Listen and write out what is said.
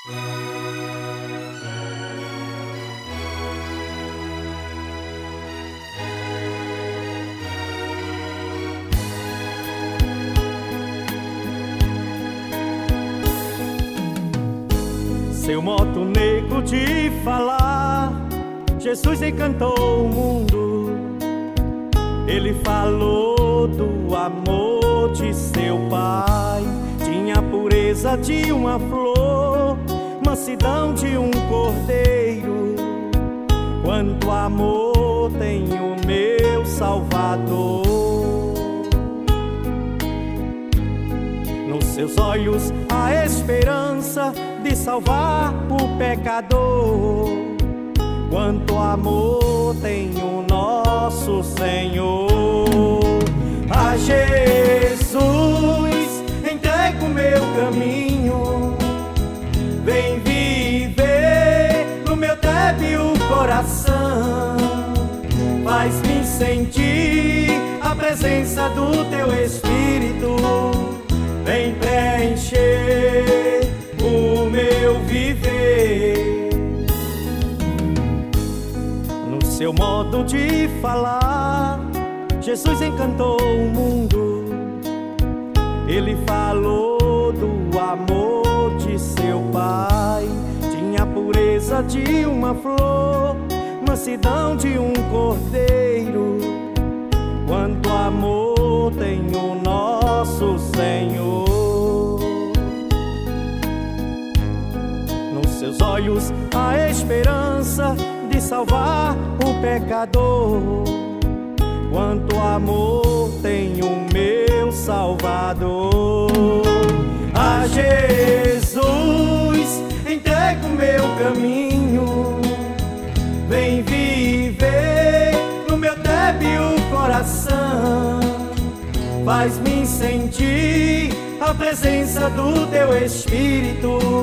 Seu modo negro de falar, Jesus encantou o mundo. Ele falou do amor de seu Pai. Tinha a pureza de uma flor, mansidão de um cordeiro. Quanto amor tem o meu Salvador. Nos seus olhos a esperança de salvar o pecador. Quanto amor tem o nosso Senhor. A Jesus entrego meu caminho. Vem viver no meu débil coração. Faz-me sentir a presença do teu Espírito. Vem preencher o meu viver. No seu modo de falar, Jesus encantou o mundo. Ele falou do amor de seu Pai. Tinha a pureza de uma flor, mansidão de um cordeiro. Quanto amor tem o nosso Senhor. Nos seus olhos a esperança de salvar o pecador. Quanto amor tem o meu Salvador. A Jesus entrego meu caminho. Vem viver no meu débil coração. Faz-me sentir a presença do teu Espírito.